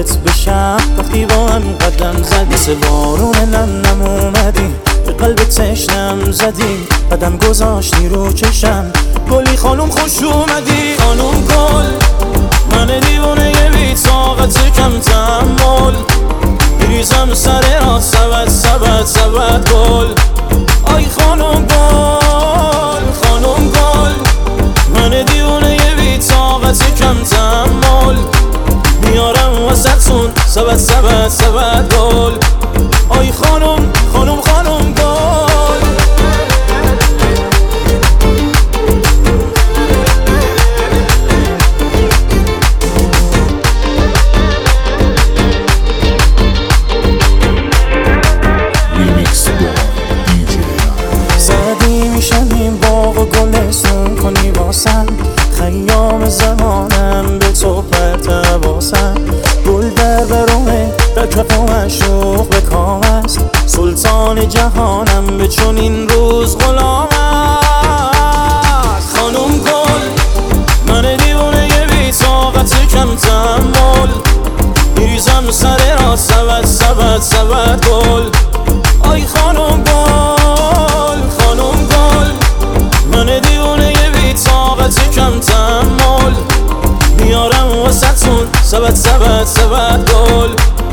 دورت بشم وقتی با هم قدم زدی، مثل بارون نم اومدی به قلب تشنم زدی، قدم گذاشتی رو چشم گلی خانوم خوش اومدی. خانوم گل من دیوونه بی طاقت کم تحمل، میریزم سر را سبت سبت سبت گل. آی خانوم گل خانوم گل من دیوونه بی طاقت کم تحمل، میارم وسطتون سبت سبت سبت گل. آی خانوم خانوم خانوم گل. سعدی میشم این باغ و گلستون کنی واسم، خیام زمانم به تو پرتباسم. گل در برومه در کف و عشوق به کام است، سلطان جهانم به چون این روز غلام است. خانوم گل من دیوونه بی طاقت کم تحمل، میریزم سر را سبت سبت سبت گل. آی خانوم گل خانوم گل من دیوونه بی طاقت کم تحمل، میارم وسطتون سبت سبت سبت گل.